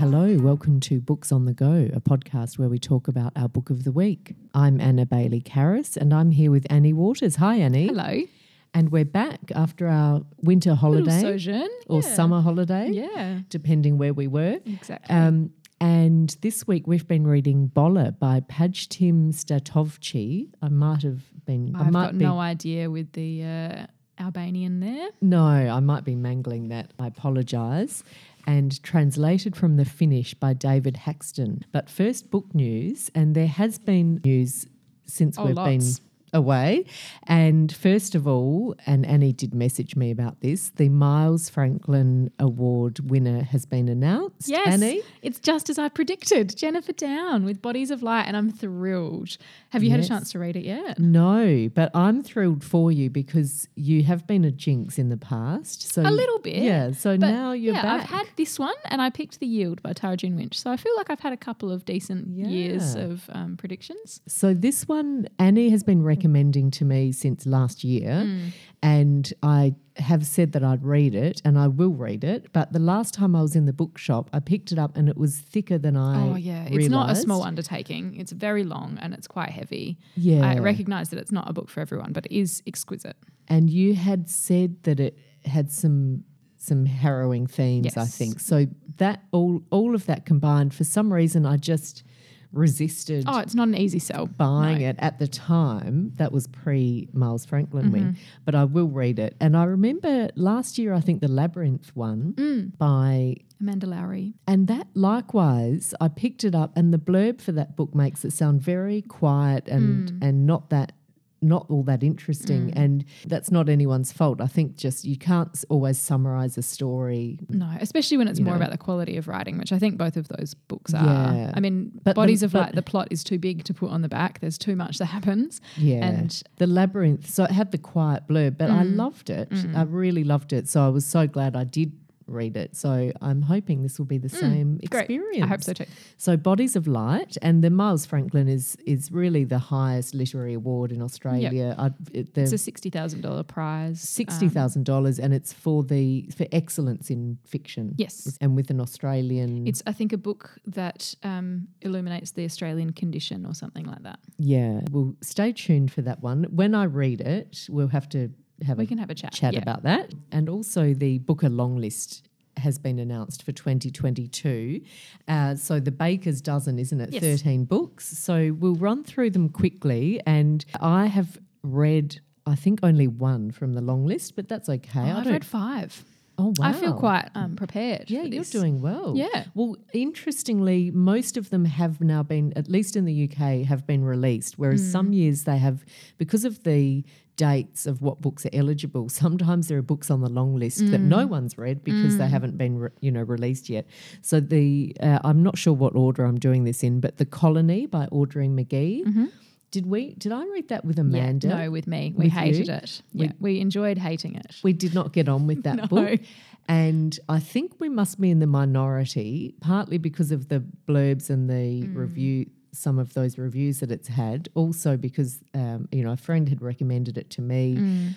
Hello, welcome to Books on the Go, a podcast where we talk about our book of the week. I'm Anna Bailey Karras and I'm here with Annie Waters. Hi, Annie. Hello. And we're back after our winter holiday Sojourn. or summer holiday, depending where we were. Exactly. And this week we've been reading Bola by Pajtim Statovci. I've got no idea with the Albanian there. No, I might be mangling that. I apologise. And translated from the Finnish by David Haxton. But first, book news, and there has been news since we've been away. And first of all, and Annie did message me about this, the Miles Franklin Award winner has been announced. Yes, Annie? It's just as I predicted, Jennifer Down with Bodies of Light, and I'm thrilled. Have you had a chance to read it yet? No, but I'm thrilled for you because you have been a jinx in the past. So a little bit. Yeah, so now you're back. I've had this one and I picked The Yield by Tara June Winch. So I feel like I've had a couple of decent years of predictions. So this one, Annie has been recommending to me since last year and I have said that I'd read it and I will read it, but the last time I was in the bookshop I picked it up and it was thicker than I realised. It's not a small undertaking. It's very long and it's quite heavy. Yeah. I recognise that it's not a book for everyone, but it is exquisite. And you had said that it had some harrowing themes, I think. So that all of that combined, for some reason I just resisted. Oh, it's not an easy sell. Buying it at the time. That was pre-Miles Franklin win, but I will read it. And I remember last year, I think the Labyrinth one by Amanda Lowry. And that likewise, I picked it up and the blurb for that book makes it sound very quiet and not all that interesting, and that's not anyone's fault. I think just you can't always summarise a story. No, especially when it's more about the quality of writing, which I think both of those books are. Yeah. I mean, Bodies of Light, the plot is too big to put on the back. There's too much that happens. Yeah. And the Labyrinth, so it had the quiet blurb, but I loved it. I really loved it. So I was so glad I did read it. So I'm hoping this will be the same experience. Great. I hope so too. So Bodies of Light, and the Miles Franklin is really the highest literary award in Australia. Yep. It's a $60,000 prize. $60,000 and it's for excellence in fiction. Yes. And with an Australian... It's, I think, a book that illuminates the Australian condition or something like that. Yeah. Well, stay tuned for that one. When I read it, we'll have to we can have a chat about that. And also the Booker longlist has been announced for 2022. So the Baker's Dozen, isn't it? Yes. 13 books. So we'll run through them quickly. And I have read, I think, only one from the long list, but that's okay. I've read 5. Oh, wow. I feel quite prepared. Yeah, for you're this. doing well. Yeah. Well, interestingly, most of them have now been, at least in the UK, have been released, whereas some years they have, because of the dates of what books are eligible, sometimes there are books on the long list that no one's read because they haven't been released yet. So I'm not sure what order I'm doing this in, but The Colony by Audrey McGee. Did I read that with Amanda? Yeah, no, with me. We hated it. Yeah, we enjoyed hating it. We did not get on with that book. And I think we must be in the minority, partly because of the blurbs and the review, some of those reviews that it's had. Also because, a friend had recommended it to me.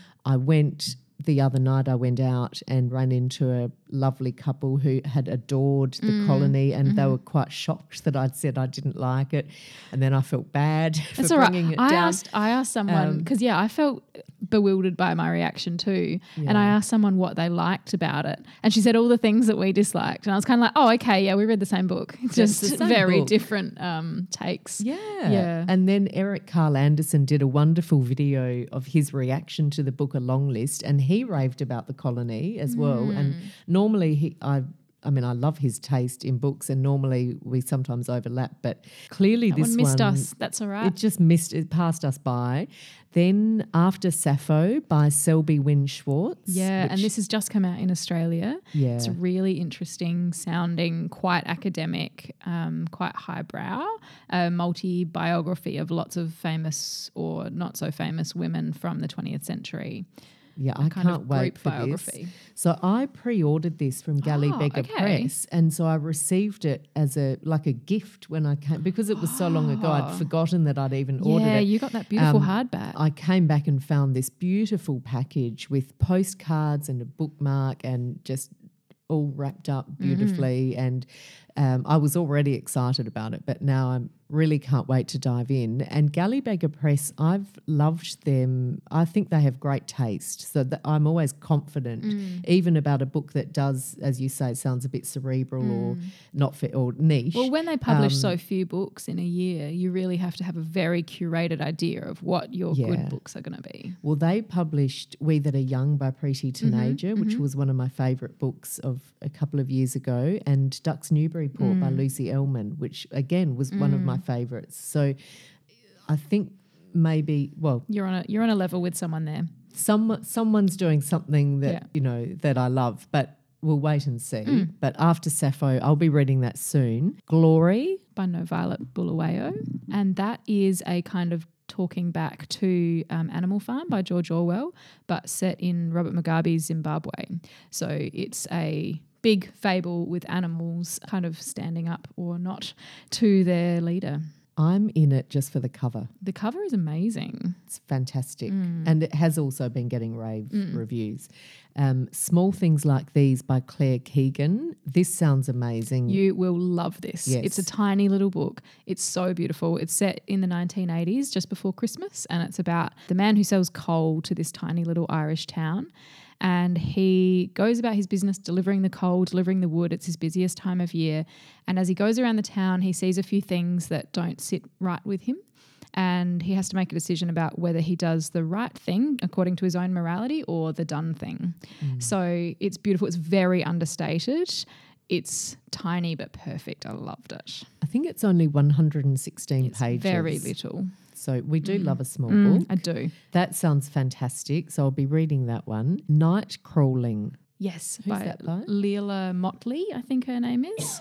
The other night I went out and ran into a lovely couple who had adored The Colony and they were quite shocked that I'd said I didn't like it, and then I felt bad for bringing it down. I asked someone, because I felt bewildered by my reaction too, and I asked someone what they liked about it, and she said all the things that we disliked, and I was kind of like, oh, okay, yeah, we read the same book. It's just very different takes. Yeah. And then Eric Carl Anderson did a wonderful video of his reaction to the Booker long list, and he raved about The Colony as well. And normally I love his taste in books, and normally we sometimes overlap, but clearly that one missed us. That's all right. It passed us by. Then After Sappho by Selby Wynne Schwartz. Yeah, and this has just come out in Australia. Yeah. It's really interesting sounding, quite academic, quite highbrow, a multi-biography of lots of famous or not so famous women from the 20th century. Yeah, I can't wait for biography. this. So I pre-ordered this from Galley Beggar Press, and so I received it as a gift when I came, because it was so long ago. I'd forgotten that I'd even ordered it. Yeah, you got that beautiful hardback. I came back and found this beautiful package with postcards and a bookmark and just all wrapped up beautifully, and I was already excited about it, but now I really can't wait to dive in. And Gallibagger Press, I've loved them. I think they have great taste, so that I'm always confident, even about a book that does, as you say, sounds a bit cerebral or not fit or niche. Well, when they publish so few books in a year, you really have to have a very curated idea of what your good books are going to be. Well, they published We That Are Young by Preeti Tanaja, which was one of my favourite books of a couple of years ago, and Ducks Newburyport by Lucy Ellman, which again was one of my favourites. So I think maybe, well, you're on a level with someone there. Someone's doing something that that I love, but we'll wait and see. But after Sappho, I'll be reading that soon. Glory by No Violet Bulawayo, and that is a kind of talking back to Animal Farm by George Orwell, but set in Robert Mugabe's Zimbabwe. So it's a big fable with animals kind of standing up or not to their leader. I'm in it just for the cover. The cover is amazing. It's fantastic. And it has also been getting rave reviews. Small Things Like These by Claire Keegan. This sounds amazing. You will love this. Yes. It's a tiny little book. It's so beautiful. It's set in the 1980s, just before Christmas, and it's about the man who sells coal to this tiny little Irish town. And he goes about his business delivering the coal, delivering the wood. It's his busiest time of year. And as he goes around the town, he sees a few things that don't sit right with him. And he has to make a decision about whether he does the right thing according to his own morality or the done thing. So it's beautiful. It's very understated. It's tiny but perfect. I loved it. I think it's only 116 pages. Very little. So we do love a small book. I do. That sounds fantastic. So I'll be reading that one. Night Crawling. Yes. Who's that by? Leela Motley, I think her name is.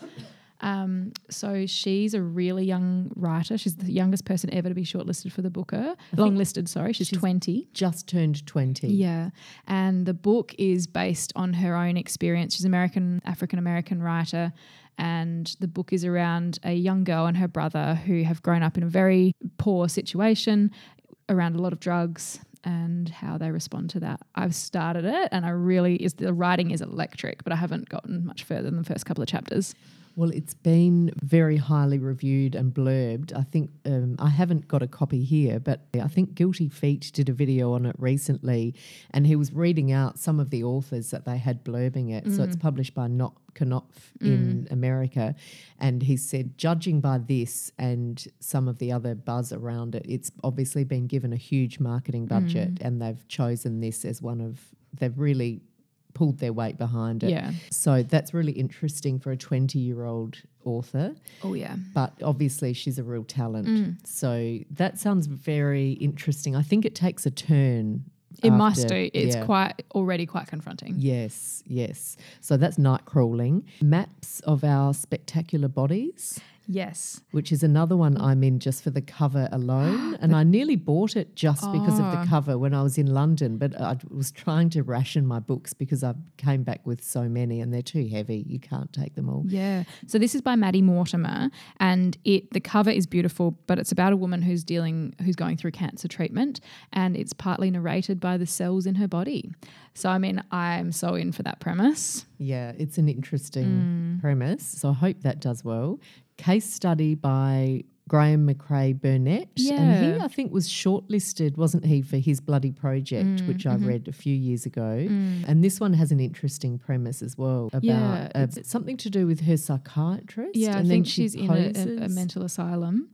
So she's a really young writer. She's the youngest person ever to be shortlisted for the Booker. Longlisted, sorry. She's 20. Just turned 20. Yeah. And the book is based on her own experience. She's an African-American writer. And the book is around a young girl and her brother who have grown up in a very poor situation around a lot of drugs and how they respond to that. I've started it and the writing is electric, but I haven't gotten much further than the first couple of chapters. Well, it's been very highly reviewed and blurbed. I think I haven't got a copy here, but I think Guilty Feet did a video on it recently, and he was reading out some of the authors that they had blurbing it. So it's published by Knopf in America, and he said, judging by this and some of the other buzz around it, it's obviously been given a huge marketing budget, and they've chosen this as they've really pulled their weight behind it. Yeah. So that's really interesting for a 20-year-old author. Oh, yeah. But obviously she's a real talent. So that sounds very interesting. I think it takes a turn. It must do. It's already quite confronting. Yes, yes. So that's Night Crawling. Maps of Our Spectacular Bodies. Yes. Which is another one I'm in just for the cover alone. And I nearly bought it just because of the cover when I was in London, but I was trying to ration my books because I came back with so many and they're too heavy. You can't take them all. Yeah. So this is by Maddie Mortimer, and the cover is beautiful, but it's about a woman who's going through cancer treatment, and it's partly narrated by the cells in her body. So, I mean, I'm so in for that premise. Yeah, it's an interesting premise. So I hope that does well. Case Study by Graham McRae Burnett. Yeah. And he, I think, was shortlisted, wasn't he, for his Bloody Project, which I read a few years ago. And this one has an interesting premise as well about something to do with her psychiatrist. Yeah, and I think she's in a mental asylum,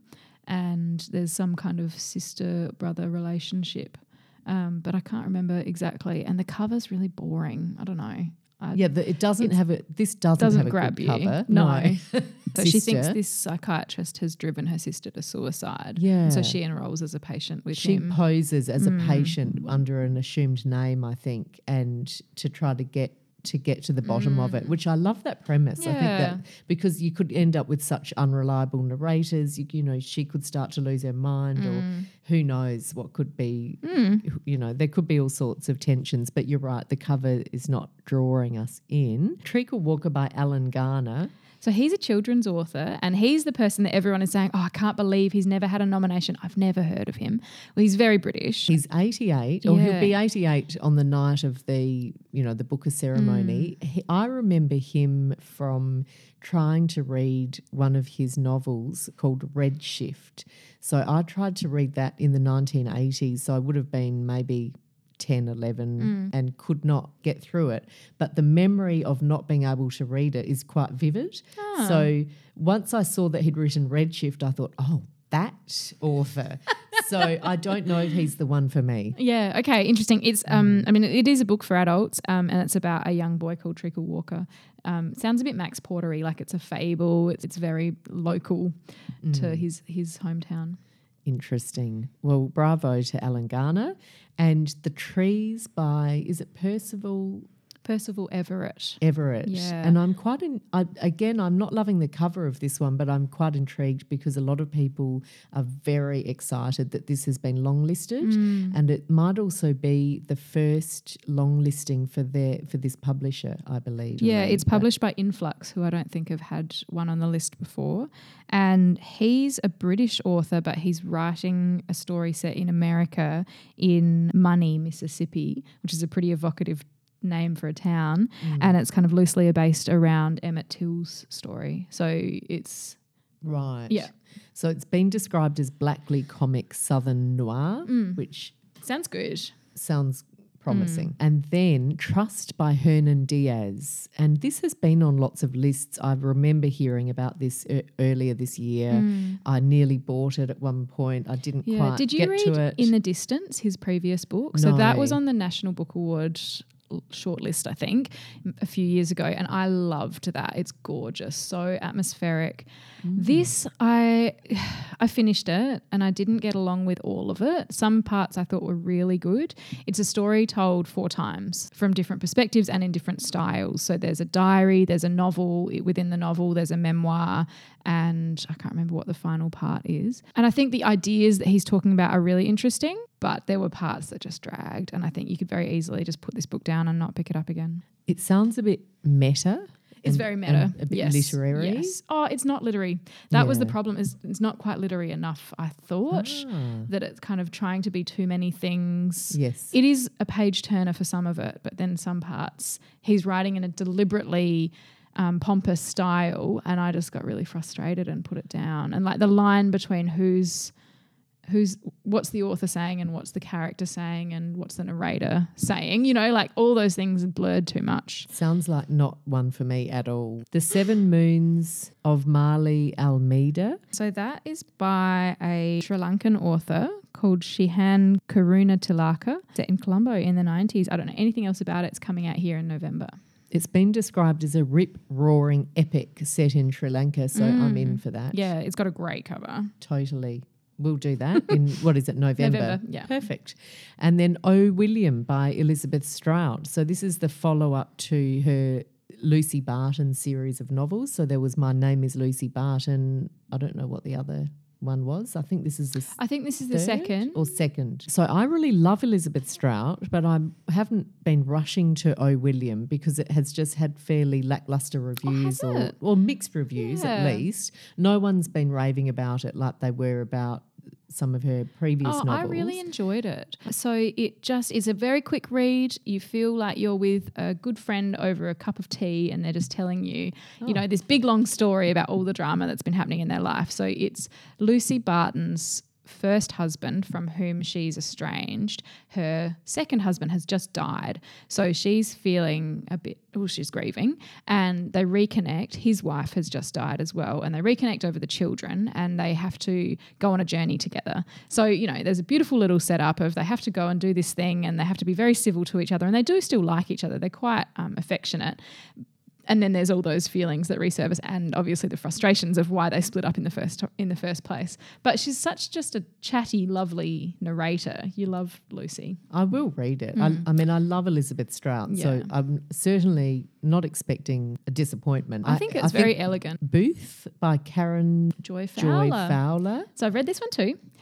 and there's some kind of sister-brother relationship. But I can't remember exactly. And the cover's really boring. I don't know. It doesn't have it. This doesn't have a grab good you. cover. No. So she thinks this psychiatrist has driven her sister to suicide. Yeah. So she enrolls as a patient with him. She poses as a patient under an assumed name, I think, and to try to get to the bottom of it, which I love that premise. Yeah. I think that because you could end up with such unreliable narrators, you know, she could start to lose her mind or who knows what could be, you know, there could be all sorts of tensions, but you're right, the cover is not drawing us in. Treacle Walker by Alan Garner. So he's a children's author, and he's the person that everyone is saying, oh, I can't believe he's never had a nomination. I've never heard of him. Well, he's very British. He's 88, or he'll be 88 on the night of the Booker ceremony. I remember him from trying to read one of his novels called Redshift. So I tried to read that in the 1980s. So I would have been maybe 10, 11 and could not get through it. But the memory of not being able to read it is quite vivid. Oh. So once I saw that he'd written Redshift, I thought, oh, that author. So I don't know if he's the one for me. Yeah, okay, interesting. It's I mean, it is a book for adults, and it's about a young boy called Treacle Walker. Sounds a bit Max Porter-y, like it's a fable. It's very local to his hometown. Interesting. Well, bravo to Alan Garner. And The Trees by, is it Percival Everett. Yeah. And I'm quite I'm not loving the cover of this one, but I'm quite intrigued because a lot of people are very excited that this has been longlisted, and it might also be the first long listing for this publisher, I believe. Yeah, it's published by Influx, who I don't think have had one on the list before. And he's a British author, but he's writing a story set in America in Money, Mississippi, which is a pretty evocative name for a town, and it's kind of loosely based around Emmett Till's story. So it's right. Yeah. So it's been described as blackly comic Southern noir, which sounds good. Sounds promising. And then Trust by Hernan Diaz. And this has been on lots of lists. I remember hearing about this earlier this year. I nearly bought it at one point. I didn't quite Did you get read to it. In the Distance, his previous book? No. So that was on the National Book Award shortlist, I think, a few years ago, and I loved that. It's gorgeous, so atmospheric. This, I finished it and I didn't get along with all of it. Some parts I thought were really good. It's a story told 4 times from different perspectives and in different styles. So there's a diary, there's a novel, within the novel there's a memoir, and I can't remember what the final part is. And I think the ideas that he's talking about are really interesting, but there were parts that just dragged, and I think you could very easily just put this book down and not pick it up again. It sounds a bit meta. It's very meta. A bit literary. Yes. Oh, it's not literary. That was the problem, is it's not quite literary enough, I thought, that it's kind of trying to be too many things. Yes. It is a page turner for some of it, but then some parts he's writing in a deliberately pompous style, and I just got really frustrated and put it down. And like the line between what's the author saying and what's the character saying and what's the narrator saying, like all those things blurred too much. Sounds like not one for me at all. The 7 Moons of Marley Almeida. So that is by a Sri Lankan author called Shihan Karunatilaka, set in Colombo in the 90s. I don't know anything else about it. It's coming out here in November. It's been described as a rip-roaring epic set in Sri Lanka, so I'm in for that. Yeah, it's got a great cover. Totally. We'll do that in, what is it, November? November, yeah. Perfect. And then O. William by Elizabeth Strout. So this is the follow-up to her Lucy Barton series of novels. So there was My Name is Lucy Barton. I don't know what the other one was. I think this is the second. So I really love Elizabeth Strout, but I haven't been rushing to O. William because it has just had fairly lackluster reviews or mixed reviews at least. No one's been raving about it like they were about some of her previous novels. I really enjoyed it. So it just is a very quick read. You feel like you're with a good friend over a cup of tea and they're just telling you, this big long story about all the drama that's been happening in their life. So it's Lucy Barton's first husband, from whom she's estranged. Her second husband has just died. So she's feeling she's grieving, and they reconnect. His wife has just died as well, and they reconnect over the children, and they have to go on a journey together. So, there's a beautiful little setup of they have to go and do this thing, and they have to be very civil to each other, and they do still like each other. They're quite affectionate. And then there's all those feelings that resurface, and obviously the frustrations of why they split up in the first place. But she's just a chatty, lovely narrator. You love Lucy. I will read it. I love Elizabeth Strout, so I'm certainly not expecting a disappointment. I think it's very elegant. Booth by Karen Joy Fowler. Fowler. So I've read this one too.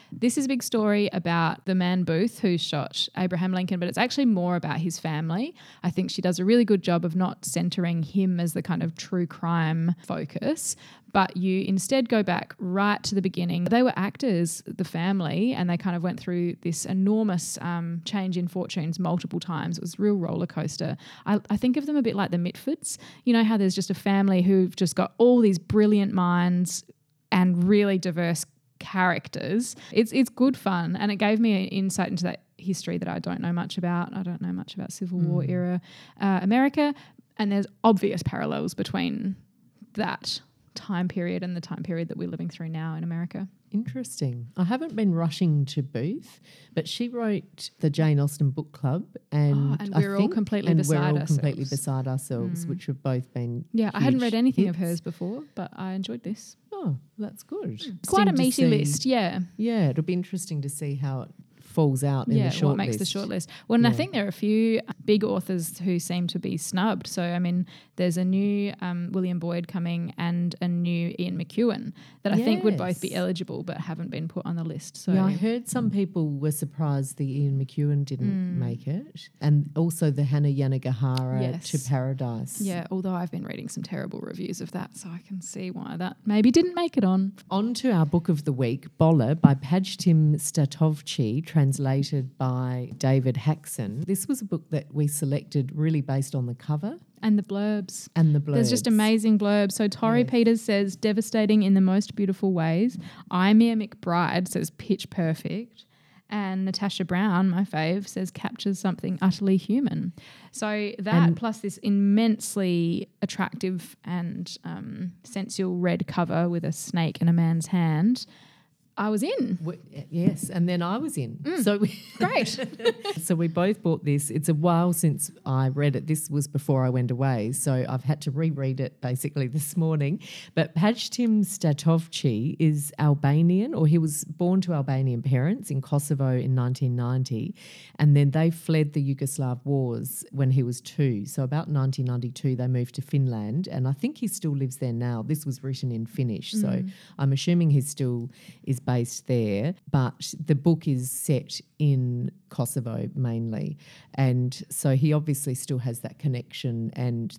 this is a big story about the man Booth who shot Abraham Lincoln, but it's actually more about his family. I think she does a really good job of not centering him as the kind of true crime focus, but you instead go back right to the beginning. They were actors, the family, and they kind of went through this enormous change in fortunes multiple times. It was a real roller coaster. I think of them a bit like the Mitfords. You know how there's just a family who've just got all these brilliant minds and really diverse characters. It's good fun, and it gave me an insight into that history that I don't know much about. I don't know much about Civil War era America, and there's obvious parallels between that time period and the time period that we're living through now in America. Interesting. I haven't been rushing to Booth, but she wrote the Jane Austen Book Club, and we're all completely beside ourselves, which have both been I hadn't read anything hits. of hers before, but I enjoyed this. Oh, that's good. Quite a meaty list, yeah. Yeah, it'll be interesting to see how it falls out in the short what makes list. the shortlist. Well, and I think there are a few big authors who seem to be snubbed. So, I mean, there's a new William Boyd coming and a new Ian McEwan that I think would both be eligible but haven't been put on the list. So I heard some people were surprised the Ian McEwan didn't make it, and also the Hannah Yanagihara To Paradise. Yeah, although I've been reading some terrible reviews of that, so I can see why that maybe didn't make it on. On to our book of the week, Bola by Pajtim Statovci, translated by David Haxon. This was a book that we selected really based on the cover. And the blurbs. There's just amazing blurbs. So Tori Peters says, devastating in the most beautiful ways. Imea McBride says, pitch perfect. And Natasha Brown, my fave, says, captures something utterly human. So that plus this immensely attractive and sensual red cover with a snake in a man's hand, I was in. Yes, and then I was in. So great. So we both bought this. It's a while since I read it. This was before I went away, so I've had to reread it basically this morning. But Pajtim Statovci is Albanian, or he was born to Albanian parents in Kosovo in 1990, and then they fled the Yugoslav wars when he was 2. So about 1992 they moved to Finland, and I think he still lives there now. This was written in Finnish, so I'm assuming he still is based there, but the book is set in Kosovo mainly, and so he obviously still has that connection, and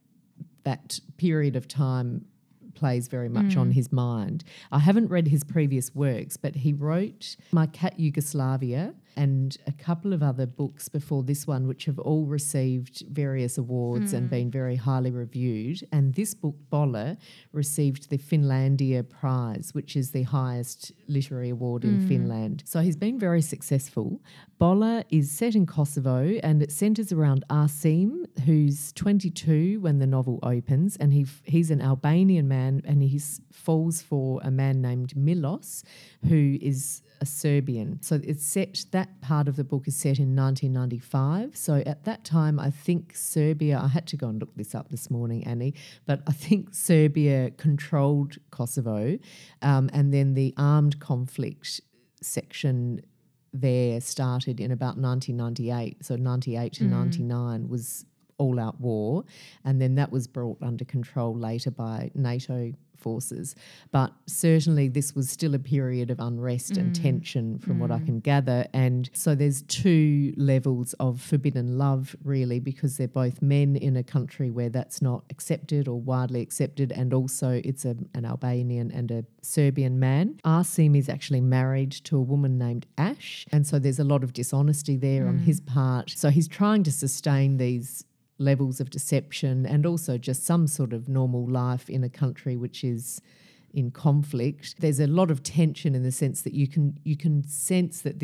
that period of time plays very much on his mind. I haven't read his previous works, but he wrote My Cat Yugoslavia and a couple of other books before this one, which have all received various awards and been very highly reviewed. And this book, Bola, received the Finlandia Prize, which is the highest literary award in Finland. So he's been very successful. Bola is set in Kosovo, and it centres around Arsim, who's 22 when the novel opens, and he's an Albanian man, and he falls for a man named Milos, who is a Serbian. So that part of the book is set in 1995. So at that time, I think Serbia, I had to go and look this up this morning, Annie, but I think Serbia controlled Kosovo, and then the armed conflict section there started in about 1998. So 98 to 99 was all-out war, and then that was brought under control later by NATO forces. But certainly this was still a period of unrest and tension from what I can gather. And so there's 2 levels of forbidden love, really, because they're both men in a country where that's not accepted or widely accepted, and also it's an Albanian and a Serbian man. Arsim is actually married to a woman named Ash, and so there's a lot of dishonesty there on his part. So he's trying to sustain these levels of deception and also just some sort of normal life in a country which is in conflict. There's a lot of tension in the sense that you can sense that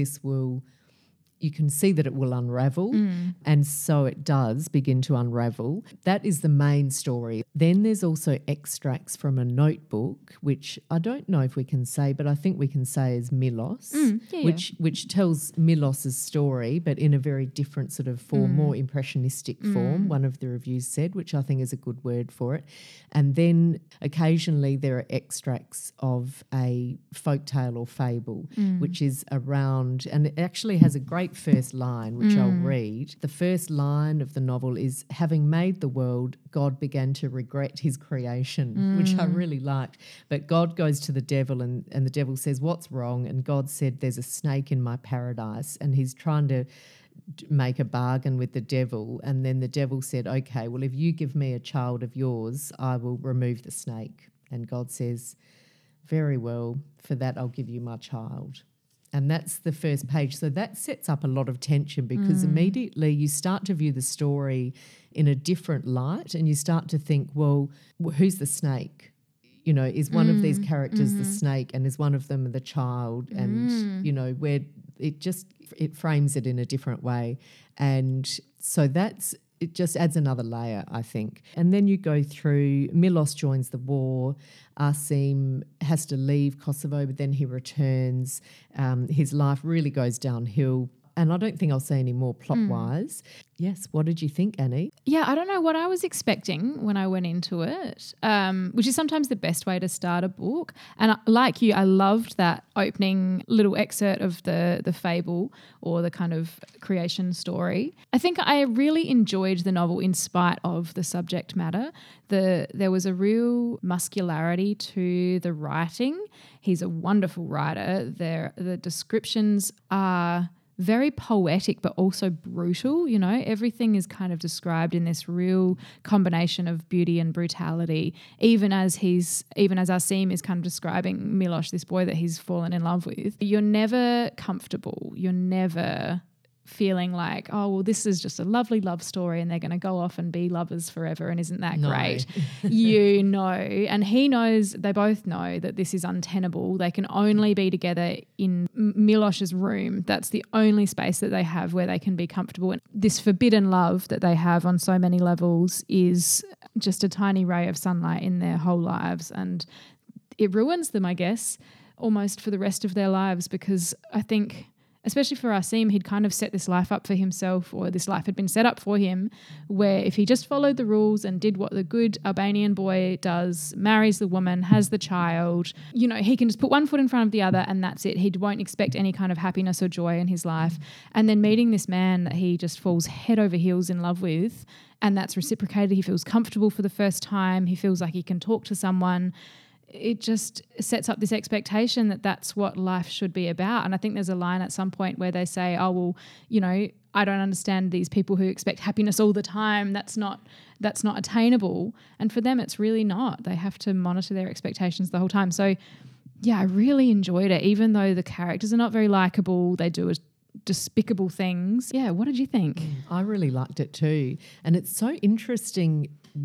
you can see that it will unravel, and so it does begin to unravel. That is the main story. Then there's also extracts from a notebook, which I don't know if we can say, but I think we can say is Milos, which tells Milos's story, but in a very different sort of form, more impressionistic form, one of the reviews said, which I think is a good word for it. And then occasionally there are extracts of a folktale or fable, which is around, and it actually has a great great first line, which I'll read. The first line of the novel is, having made the world, God began to regret his creation, which I really liked. But God goes to the devil and the devil says, what's wrong? And God said, there's a snake in my paradise. And he's trying to make a bargain with the devil. And then the devil said, okay, well, if you give me a child of yours, I will remove the snake. And God says, very well, for that I'll give you my child. And that's the first page. So that sets up a lot of tension because immediately you start to view the story in a different light and you start to think, well, who's the snake? You know, is one of these characters the snake and is one of them the child? And, you know, where it frames it in a different way. And so it just adds another layer, I think. And then you go through, Milos joins the war, Asim has to leave Kosovo, but then he returns. His life really goes downhill. And I don't think I'll say any more plot-wise. Yes, what did you think, Annie? Yeah, I don't know what I was expecting when I went into it, which is sometimes the best way to start a book. And like you, I loved that opening little excerpt of the fable or the kind of creation story. I think I really enjoyed the novel in spite of the subject matter. There was a real muscularity to the writing. He's a wonderful writer. The descriptions are very poetic but also brutal, you know. Everything is kind of described in this real combination of beauty and brutality, even as Asim is kind of describing Milos, this boy that he's fallen in love with. You're never comfortable. You're never feeling like, oh, well, this is just a lovely love story and they're going to go off and be lovers forever and isn't that great? You know, and he knows, they both know that this is untenable. They can only be together in Milos's room. That's the only space that they have where they can be comfortable. And this forbidden love that they have on so many levels is just a tiny ray of sunlight in their whole lives. And it ruins them, I guess, almost for the rest of their lives, because I think, especially for Asim, he'd kind of set this life up for himself, or this life had been set up for him, where if he just followed the rules and did what the good Albanian boy does, marries the woman, has the child, you know, he can just put one foot in front of the other and that's it. He won't expect any kind of happiness or joy in his life. And then meeting this man that he just falls head over heels in love with, and that's reciprocated. He feels comfortable for the first time. He feels like he can talk to someone. It just sets up this expectation that that's what life should be about. And I think there's a line at some point where they say, oh, well, you know, I don't understand these people who expect happiness all the time. That's not attainable. And for them, it's really not. They have to monitor their expectations the whole time. So, yeah, I really enjoyed it, even though the characters are not very likable. They do despicable things. Yeah, what did you think? I really liked it too. And it's so interesting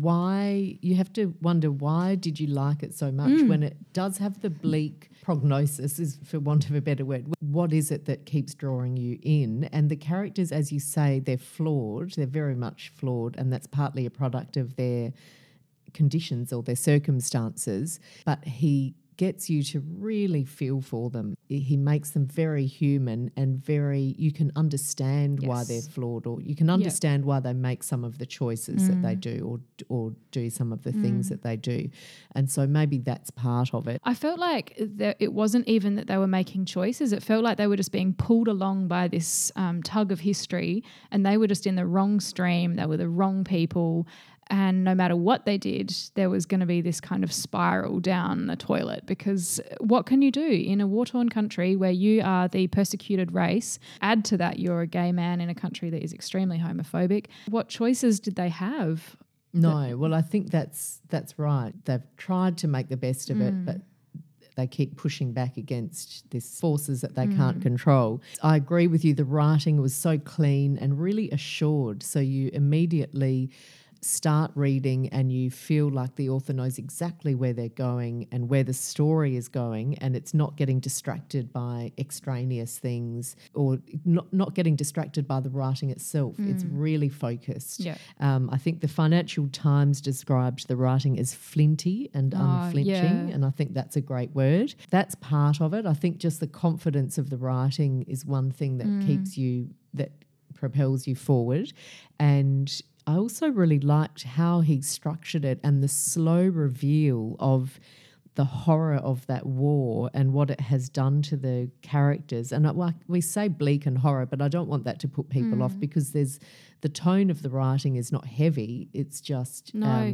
why you have to wonder, why did you like it so much when it does have the bleak prognosis, is for want of a better word. What is it that keeps drawing you in? And the characters, as you say, they're flawed. They're very much flawed, and that's partly a product of their conditions or their circumstances. But he gets you to really feel for them. He makes them very human and you can understand why they're flawed, or you can understand why they make some of the choices that they do, or do some of the things that they do. And so maybe that's part of it. I felt like it wasn't even that they were making choices. It felt like they were just being pulled along by this tug of history, and they were just in the wrong stream. They were the wrong people. And no matter what they did, there was going to be this kind of spiral down the toilet, because what can you do in a war-torn country where you are the persecuted race? Add to that, you're a gay man in a country that is extremely homophobic. What choices did they have? No, well, I think that's right. They've tried to make the best of it, but they keep pushing back against these forces that they can't control. I agree with you. The writing was so clean and really assured. So you immediately start reading and you feel like the author knows exactly where they're going and where the story is going, and it's not getting distracted by extraneous things, or not getting distracted by the writing itself. It's really focused. Yeah. I think the Financial Times described the writing as flinty and unflinching, and I think that's a great word. That's part of it. I think just the confidence of the writing is one thing that that propels you forward. And I also really liked how he structured it, and the slow reveal of the horror of that war and what it has done to the characters. And we say bleak and horror, but I don't want that to put people off, because the tone of the writing is not heavy. It's just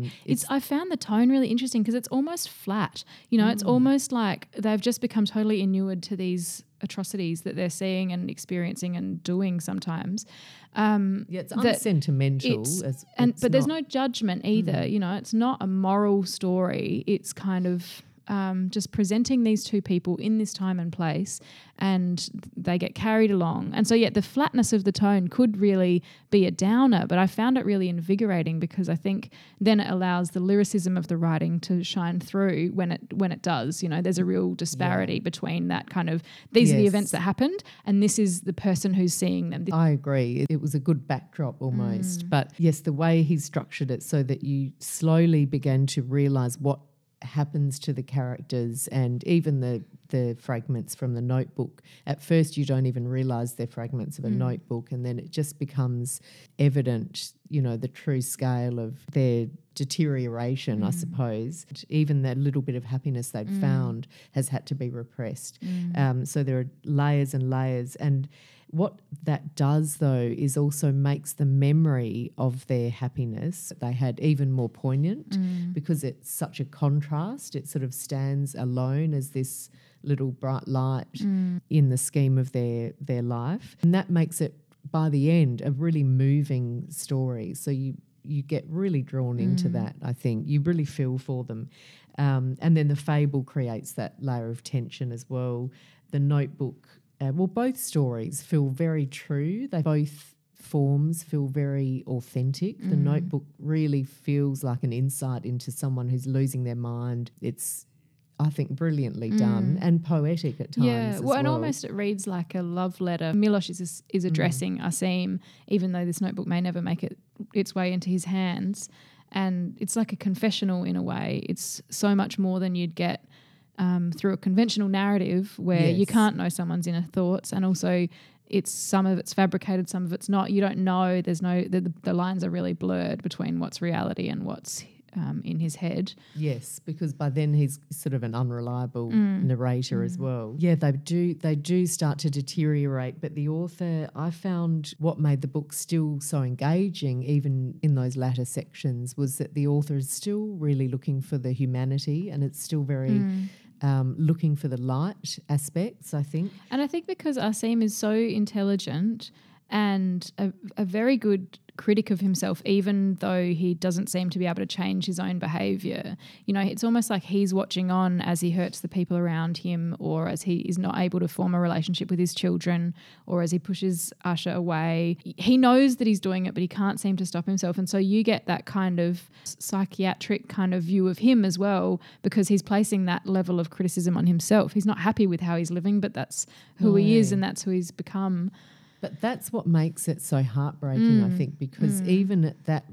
I found the tone really interesting because it's almost flat. You know, it's almost like they've just become totally inured to these atrocities that they're seeing and experiencing and doing sometimes. It's unsentimental. But there's no judgment either. You know, it's not a moral story. It's kind of just presenting these two people in this time and place, and they get carried along. And so, the flatness of the tone could really be a downer, but I found it really invigorating because I think then it allows the lyricism of the writing to shine through when it does. You know, there's a real disparity between that kind of, these are the events that happened and this is the person who's seeing them. I agree. It was a good backdrop almost. But yes, the way he structured it so that you slowly began to realise what happens to the characters, and even the fragments from the notebook. At first you don't even realise they're fragments of a notebook, and then it just becomes evident, you know, the true scale of their deterioration, I suppose. Even that little bit of happiness they'd found has had to be repressed. So there are layers and layers, and what that does, though, is also makes the memory of their happiness that they had even more poignant, because it's such a contrast. It sort of stands alone as this little bright light in the scheme of their life. And that makes it, by the end, a really moving story. So you get really drawn into that, I think. You really feel for them. And then the fable creates that layer of tension as well. The notebook... both stories feel very true. Both forms feel very authentic. The notebook really feels like an insight into someone who's losing their mind. It's, I think, brilliantly done and poetic at times as well. And almost it reads like a love letter. Milosh is addressing Asim, even though this notebook may never make its way into his hands. And it's like a confessional in a way. It's so much more than you'd get through a conventional narrative where you can't know someone's inner thoughts, and also some of it's fabricated, some of it's not. You don't know. There's the lines are really blurred between what's reality and what's in his head. Yes, because by then he's sort of an unreliable narrator as well. Yeah, they do start to deteriorate, but the author, I found what made the book still so engaging, even in those latter sections, was that the author is still really looking for the humanity, and it's still very looking for the light aspects, I think. And I think because Asim is so intelligent and a very good critic of himself, even though he doesn't seem to be able to change his own behaviour. You know, it's almost like he's watching on as he hurts the people around him, or as he is not able to form a relationship with his children, or as he pushes Asha away. He knows that he's doing it, but he can't seem to stop himself. And so you get that kind of psychiatric kind of view of him as well, because he's placing that level of criticism on himself. He's not happy with how he's living, but that's who he is and that's who he's become. But that's what makes it so heartbreaking, I think, because even in their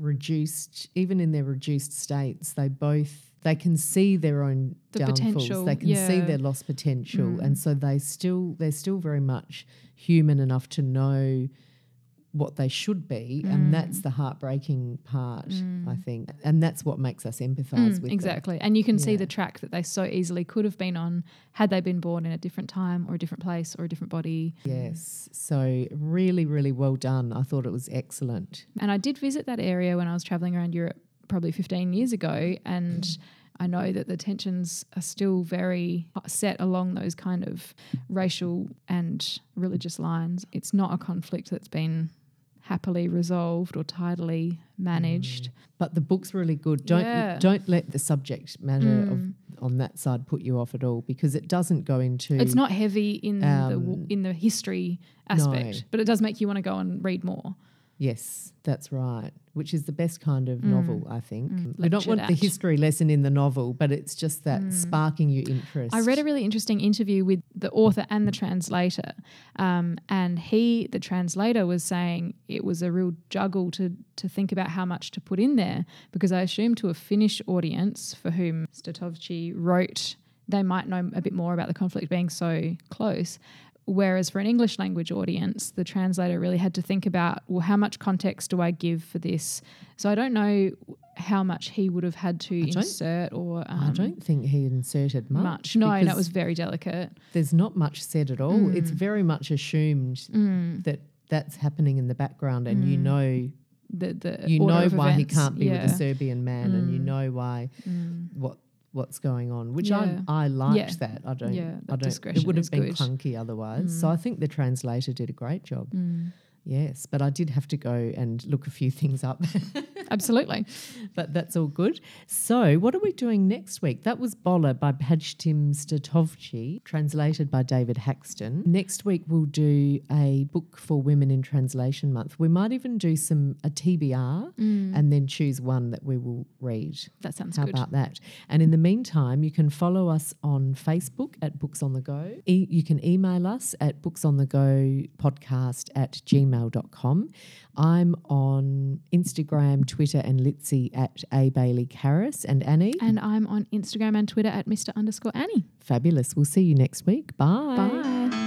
reduced states, they can see their own downfalls. Potential, they can see their lost potential, and so they're still very much human enough to know what they should be, and that's the heartbreaking part, I think, and that's what makes us empathise with exactly them. And you can see the track that they so easily could have been on had they been born in a different time or a different place or a different body. Yes, so really, really well done. I thought it was excellent. And I did visit that area when I was travelling around Europe probably 15 years ago, and I know that the tensions are still very set along those kind of racial and religious lines. It's not a conflict that's been happily resolved or tidily managed. But the book's really good. Don't let the subject matter on that side put you off at all, because it doesn't go into... It's not heavy in the history aspect, but it does make you want to go and read more. Yes, that's right, which is the best kind of novel, I think. We don't want the history lesson in the novel, but it's just that sparking your interest. I read a really interesting interview with the author and the translator, and the translator was saying it was a real juggle to think about how much to put in there, because I assume to a Finnish audience for whom Statovci wrote, they might know a bit more about the conflict being so close. Whereas for an English language audience, the translator really had to think about, well, how much context do I give for this? So I don't know how much he would have had to insert or... I don't think he inserted much. No, it was very delicate. There's not much said at all. It's very much assumed that that's happening in the background, and you know why he can't be with a Serbian man, and you know why what's going on, which I liked that. I don't it would have been clunky otherwise. So I think the translator did a great job. Yes, but I did have to go and look a few things up. Absolutely. But that's all good. So what are we doing next week? That was Bola by Pajtim Statovci, translated by David Haxton. Next week we'll do a book for Women in Translation Month. We might even do a TBR and then choose one that we will read. That sounds good. How about that? And in the meantime, you can follow us on Facebook at Books on the Go. You can email us at booksonthegopodcast@gmail.com. I'm on Instagram, Twitter and Litzy at @ABaileyCarris. And Annie? And I'm on Instagram and Twitter at Mr_Annie. Fabulous. We'll see you next week. Bye. Bye.